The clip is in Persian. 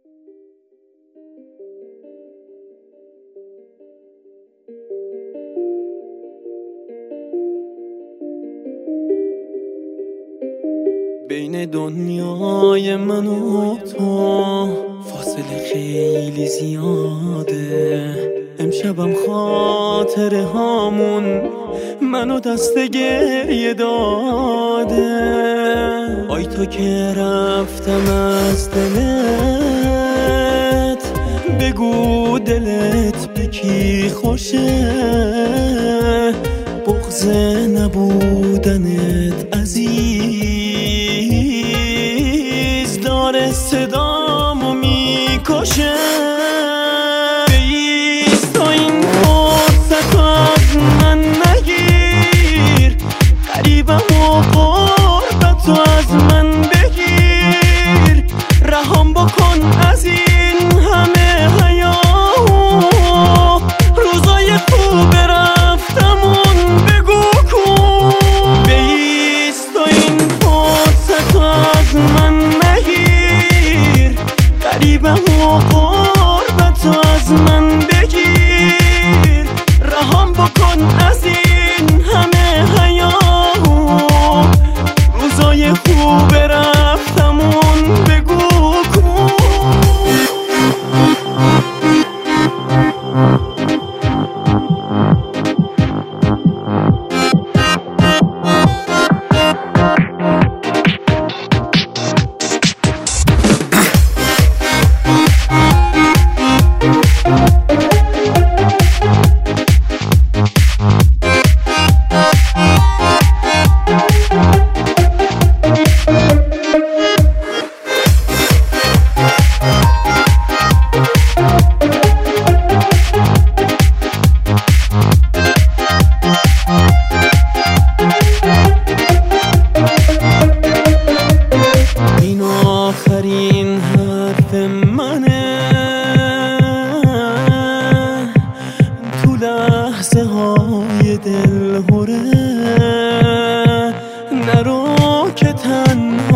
بین دنیای من و تو فاصله خیلی زیاده. امشبم خاطره هامون منو دست گریه داده. آی تو که رفتم از دلت، بگو دلت به کی خوشه. بغض نبودنت عزیز داره صدامو میکشه. بیست تا این فرصت از من نگیر، قریبم و قربت از من بگیر. رهام بکن از این همه حیاهو، روزای خوب رفتمون بگو کن. بیست تا این فرصت از من نگیر، قریبم و قربت از من بگیر. رهام بکن از این همه حیاهو، روزای خوب رفتمون بگو کن. آخرین حرف منه تو لحظه های دلهوره. نرو که تنها